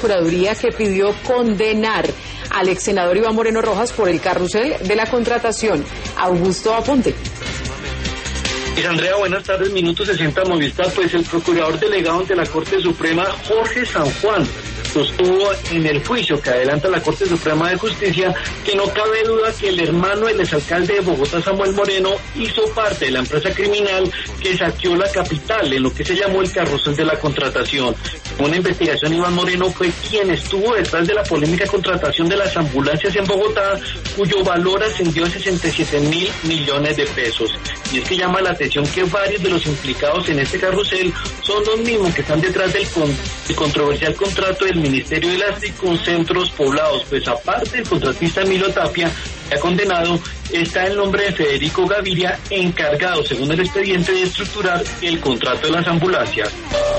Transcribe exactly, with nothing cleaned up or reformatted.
Procuraduría que pidió condenar al ex senador Iván Moreno Rojas por el carrusel de la contratación. Augusto Aponte. Andrea, buenas tardes. Minuto sesenta Movistar. Pues el procurador delegado ante la Corte Suprema, Jorge San Juan, sostuvo en el juicio que adelanta la Corte Suprema de Justicia que no cabe duda que el hermano del exalcalde de Bogotá, Samuel Moreno, hizo parte de la empresa criminal que saqueó la capital en lo que se llamó el carrusel de la contratación. Una investigación, Iván Moreno fue quien estuvo detrás de la polémica contratación de las ambulancias en Bogotá, cuyo valor ascendió a sesenta y siete mil millones de pesos. Y es que llama la atención que varios de los implicados en este carrusel son los mismos que están detrás del, con, del controversial contrato del Ministerio de las con centros poblados. Pues aparte del contratista Emilio Tapia, que ha condenado, está el nombre de Federico Gaviria, encargado, según el expediente, de estructurar el contrato de las ambulancias.